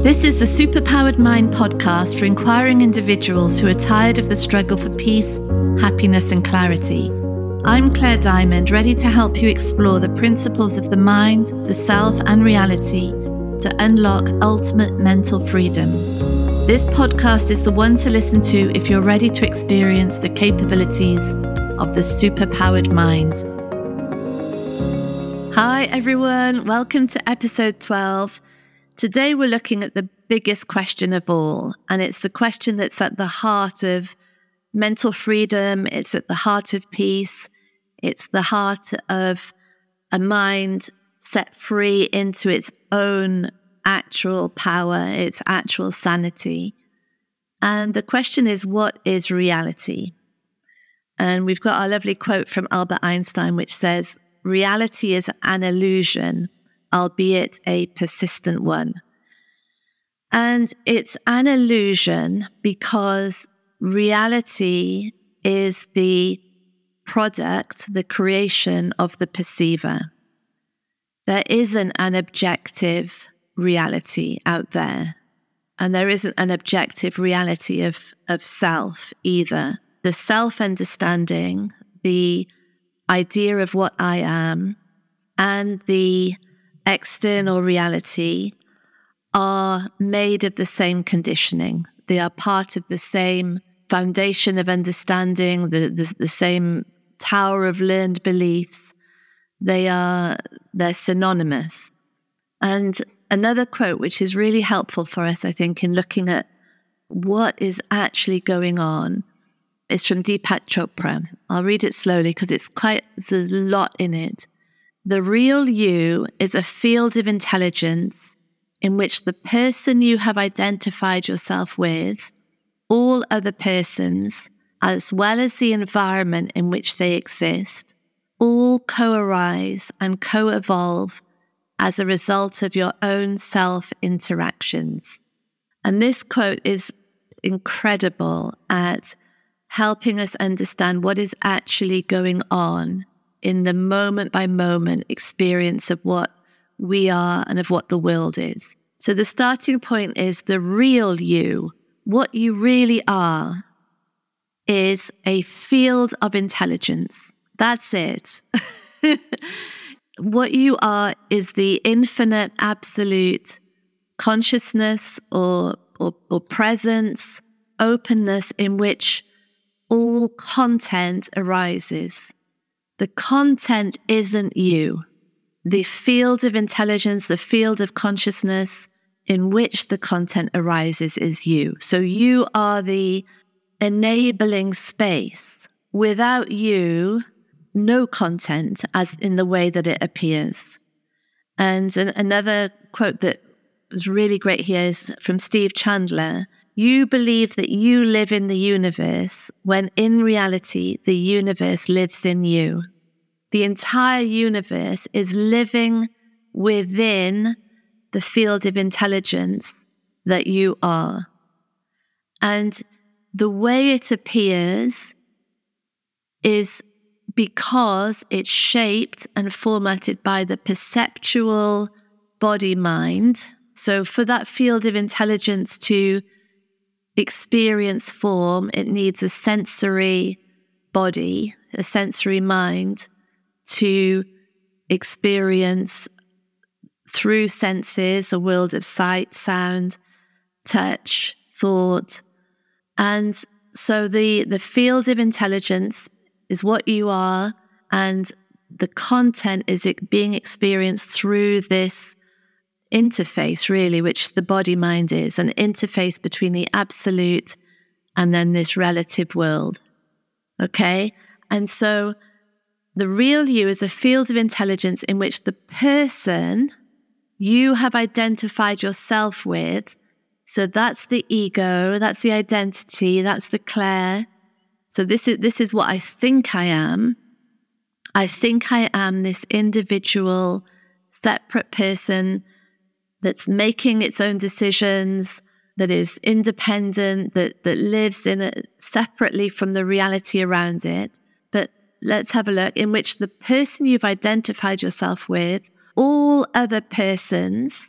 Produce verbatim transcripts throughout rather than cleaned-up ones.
This is the Superpowered Mind podcast for inquiring individuals who are tired of the struggle for peace, happiness, and clarity. I'm Claire Diamond, ready to help you explore the principles of the mind, the self, and reality to unlock ultimate mental freedom. This podcast is the one to listen to if you're ready to experience the capabilities of the superpowered mind. Hi, everyone. Welcome to episode twelve. Today, we're looking at the biggest question of all, and it's the question that's at the heart of mental freedom. It's at the heart of peace. It's the heart of a mind set free into its own actual power, its actual sanity. And the question is, what is reality? And we've got our lovely quote from Albert Einstein, which says, "Reality is an illusion, albeit a persistent one." And it's an illusion because reality is the product, the creation of the perceiver. There isn't an objective reality out there, and there isn't an objective reality of, of self either. The self-understanding, the idea of what I am, and the external reality are made of the same conditioning. They are part of the same foundation of understanding, the, the, the same tower of learned beliefs. They are, they're synonymous. And another quote, which is really helpful for us, I think, in looking at what is actually going on, is from Deepak Chopra. I'll read it slowly because it's quite, there's a lot in it. "The real you is a field of intelligence in which the person you have identified yourself with, all other persons, as well as the environment in which they exist, all co-arise and co-evolve as a result of your own self-interactions." And this quote is incredible at helping us understand what is actually going on in the moment-by-moment experience of what we are and of what the world is. So the starting point is the real you. What you really are is a field of intelligence. That's it. What you are is the infinite, absolute consciousness or, or, or presence, openness in which all content arises. The content isn't you. The field of intelligence, the field of consciousness in which the content arises is you. So you are the enabling space. Without you, no content as in the way that it appears. And an, another quote that was really great here is from Steve Chandler. "You believe that you live in the universe when in reality, the universe lives in you." The entire universe is living within the field of intelligence that you are. And the way it appears is because it's shaped and formatted by the perceptual body-mind. So for that field of intelligence to experience form, it needs a sensory body, a sensory mind, to experience through senses a world of sight, sound, touch, thought. And so the, the field of intelligence is what you are, and the content is it being experienced through this interface, really, which the body-mind is, an interface between the absolute and then this relative world. Okay? And so the real you is a field of intelligence in which the person you have identified yourself with, so that's the ego, that's the identity, that's the Claire. So this is this is what I think I am. I think I am this individual, separate person that's making its own decisions, that is independent, that, that lives in it separately from the reality around it. But let's have a look, in which the person you've identified yourself with, all other persons,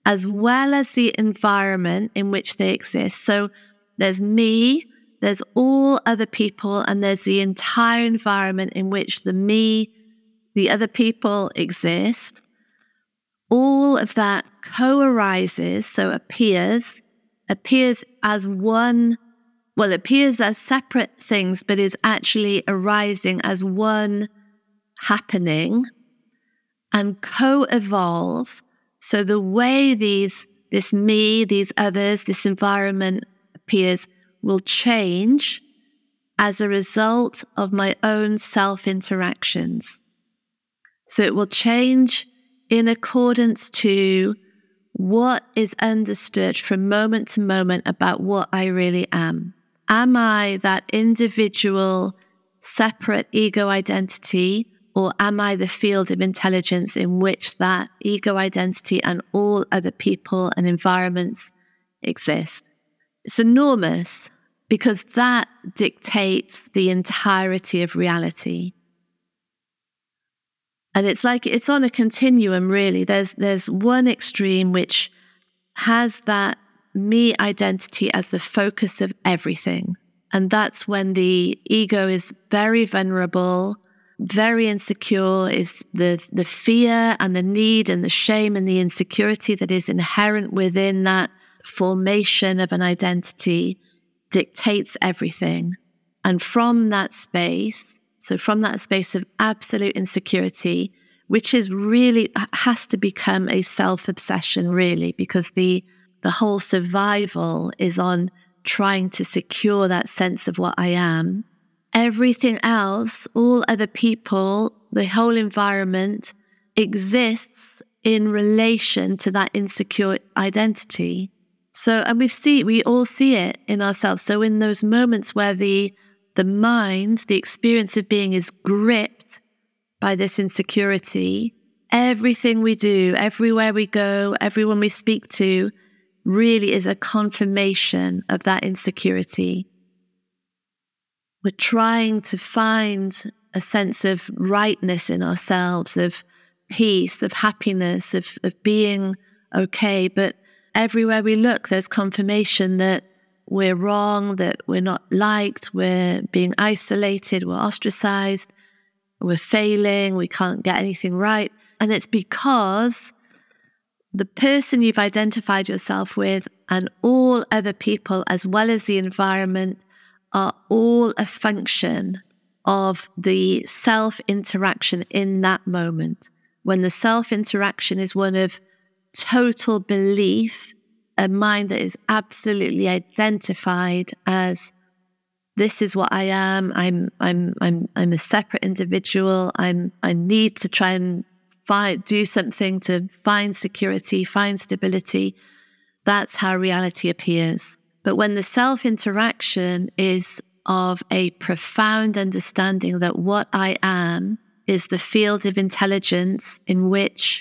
as well as the environment in which they exist. So there's me, there's all other people, and there's the entire environment in which the me, the other people exist. All of that co-arises, so appears, appears as one, well, appears as separate things, but is actually arising as one happening and co-evolve. So the way these, this me, these others, this environment appears will change as a result of my own self-interactions. So it will change in accordance to what is understood from moment to moment about what I really am. Am I that individual, separate ego identity, or am I the field of intelligence in which that ego identity and all other people and environments exist? It's enormous because that dictates the entirety of reality. And it's like, it's on a continuum, really. There's, there's one extreme which has that me identity as the focus of everything. And that's when the ego is very vulnerable, very insecure, is the, the fear and the need and the shame and the insecurity that is inherent within that formation of an identity dictates everything. And from that space, so from that space of absolute insecurity, which is really, has to become a self-obsession, really, because the, the whole survival is on trying to secure that sense of what I am. Everything else, all other people, the whole environment exists in relation to that insecure identity. So, and we see, we all see it in ourselves. So in those moments where the the mind, the experience of being is gripped by this insecurity, everything we do, everywhere we go, everyone we speak to, really is a confirmation of that insecurity. We're trying to find a sense of rightness in ourselves, of peace, of happiness, of, of being okay. But everywhere we look, there's confirmation that we're wrong, that we're not liked, we're being isolated, we're ostracized, we're failing, we can't get anything right. And it's because the person you've identified yourself with and all other people, as well as the environment, are all a function of the self-interaction in that moment. When the self-interaction is one of total belief, a mind that is absolutely identified as, this is what I am, I'm I'm I'm I'm a separate individual, I'm I need to try and find do something to find security, find stability. That's how reality appears. But when the self-interaction is of a profound understanding that what I am is the field of intelligence in which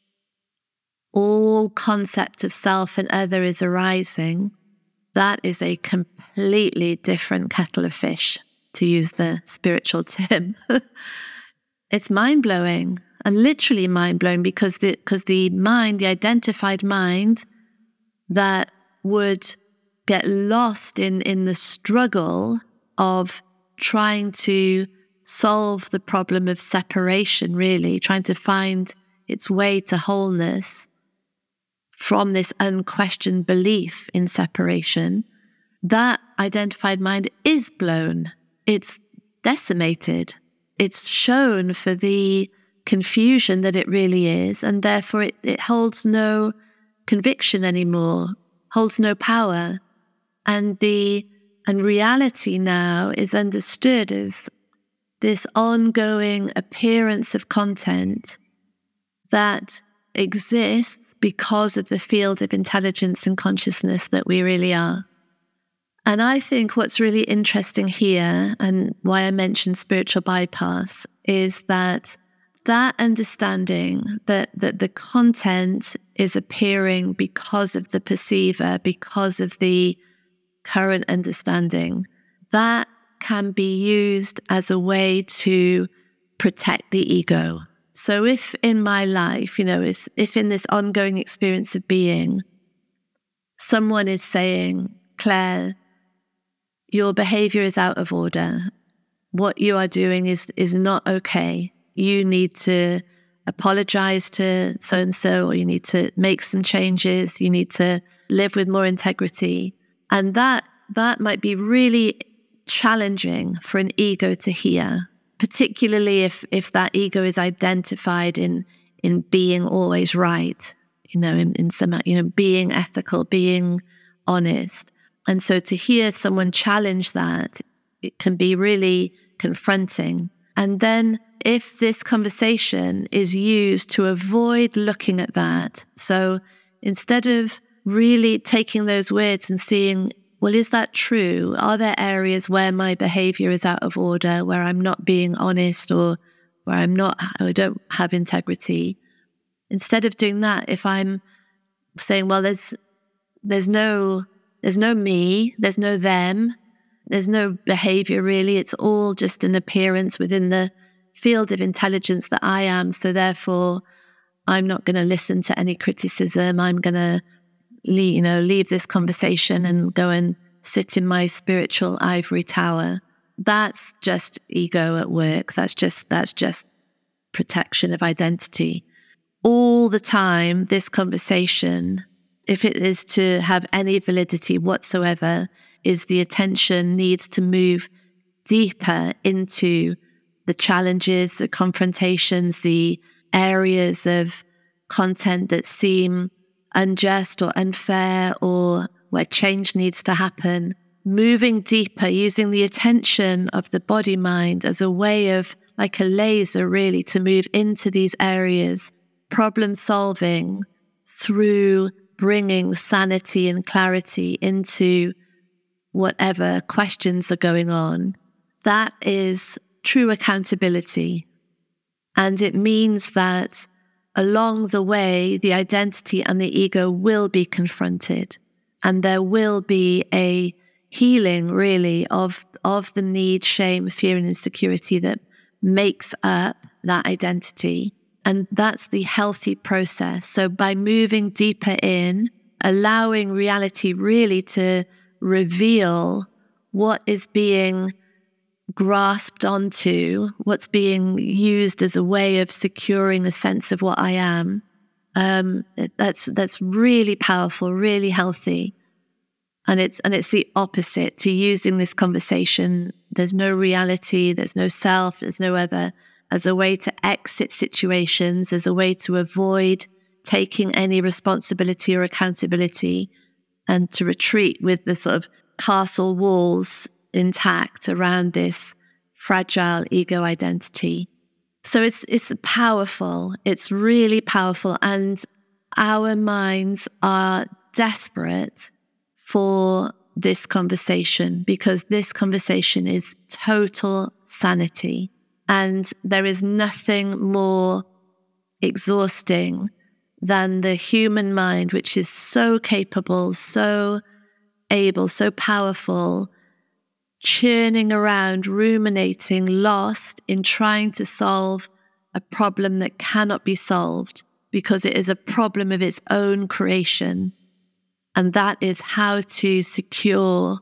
all concept of self and other is arising, that is a completely different kettle of fish, to use the spiritual term. It's mind-blowing, and literally mind-blowing, because the, because the mind, the identified mind that would get lost in, in the struggle of trying to solve the problem of separation, really, trying to find its way to wholeness from this unquestioned belief in separation, that identified mind is blown. It's decimated. It's shown for the confusion that it really is, and therefore it, it holds no conviction anymore, holds no power. And the and reality now is understood as this ongoing appearance of content that exists because of the field of intelligence and consciousness that we really are. And I think what's really interesting here, and why I mentioned spiritual bypass, is that that understanding that, that the content is appearing because of the perceiver, because of the current understanding, that can be used as a way to protect the ego. So if in my life, you know, if, if in this ongoing experience of being, someone is saying, Claire, your behavior is out of order. What you are doing is is not okay. You need to apologize to so-and-so, or you need to make some changes. You need to live with more integrity. And that that might be really challenging for an ego to hear, particularly if if that ego is identified in in being always right, you know, in, in some, you know, being ethical, being honest. And so to hear someone challenge that, it can be really confronting. And then if this conversation is used to avoid looking at that, so instead of really taking those words and seeing, well, is that true? Are there areas where my behavior is out of order, where I'm not being honest, or where I'm not, I don't have integrity? Instead of doing that, if I'm saying, well, there's there's no there's no me, there's no them, there's no behavior really. It's all just an appearance within the field of intelligence that I am. So therefore, I'm not going to listen to any criticism. I'm going to, you know, leave this conversation and go and sit in my spiritual ivory tower. That's just ego at work. That's just that's just protection of identity. All the time, this conversation, if it is to have any validity whatsoever, is the attention needs to move deeper into the challenges, the confrontations, the areas of content that seem unjust or unfair, or where change needs to happen. Moving deeper, using the attention of the body mind as a way of, like a laser really, to move into these areas, problem solving through bringing sanity and clarity into whatever questions are going on. That is true accountability. And it means that along the way, the identity and the ego will be confronted, and there will be a healing really of, of the need, shame, fear, and insecurity that makes up that identity. And that's the healthy process. So by moving deeper in, allowing reality really to reveal what is being grasped onto, what's being used as a way of securing the sense of what I am, um, that's that's really powerful, really healthy. And it's and it's the opposite to using this conversation. There's no reality, there's no self, there's no other, as a way to exit situations, as a way to avoid taking any responsibility or accountability, and to retreat with the sort of castle walls intact around this fragile ego identity. So it's it's powerful. It's really powerful. And our minds are desperate for this conversation, because this conversation is total sanity. And there is nothing more exhausting than the human mind, which is so capable, so able, so powerful, churning around, ruminating, lost in trying to solve a problem that cannot be solved because it is a problem of its own creation. And that is how to secure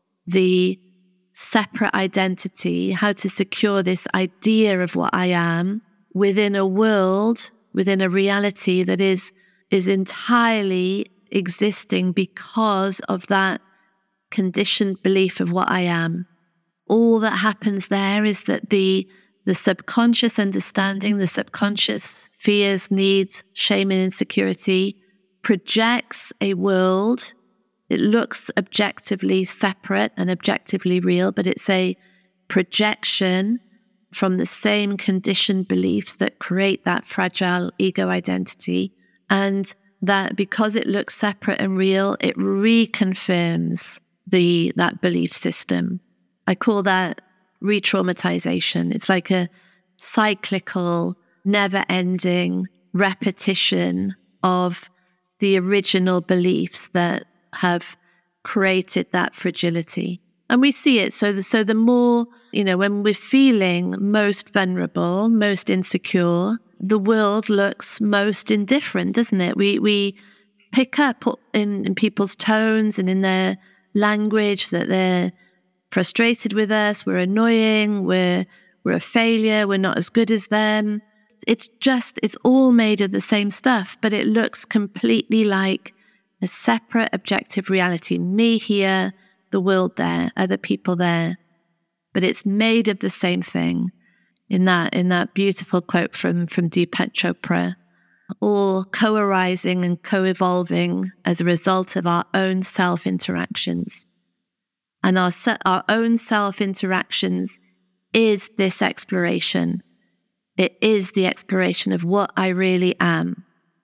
the separate identity, how to secure this idea of what I am within a world, within a reality that is, is entirely existing because of that conditioned belief of what I am. All that happens there is that the the subconscious understanding, the subconscious fears, needs, shame, and insecurity projects a world. It looks objectively separate and objectively real, but it's a projection from the same conditioned beliefs that create that fragile ego identity. And that because it looks separate and real, it reconfirms the that belief system. I call that re-traumatization. It's like a cyclical, never-ending repetition of the original beliefs that have created that fragility. And we see it. So the, so the more You know, when we're feeling most vulnerable, most insecure, the world looks most indifferent, doesn't it? We we pick up in, in people's tones and in their language that they're frustrated with us, we're annoying, we're we're a failure, we're not as good as them. It's just, it's all made of the same stuff, but it looks completely like a separate objective reality. Me here, the world there, other people there. But it's made of the same thing. In that, in that beautiful quote from, from Deepak Chopra, all co-arising and co-evolving as a result of our own self-interactions. And our, our own self-interactions is this exploration. It is the exploration of what I really am,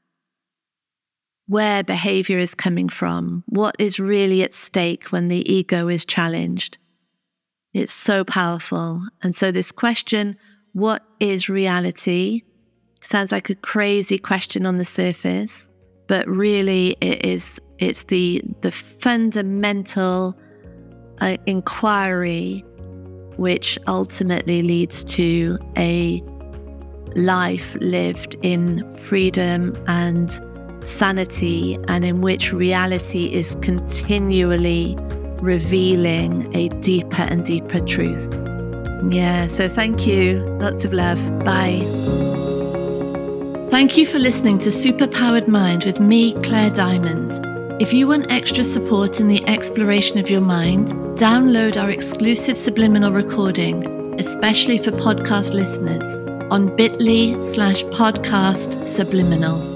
where behavior is coming from, what is really at stake when the ego is challenged. It's so powerful. And so this question, what is reality? Sounds like a crazy question on the surface, but really it is, it's the, the fundamental uh, inquiry which ultimately leads to a life lived in freedom and sanity, and in which reality is continually revealing a deeper and deeper truth. Yeah, so thank you. Lots of love. Bye. Thank you for listening to Superpowered Mind with me, Claire Diamond. If you want extra support in the exploration of your mind, download our exclusive subliminal recording, especially for podcast listeners, on bit.ly slash podcast subliminal.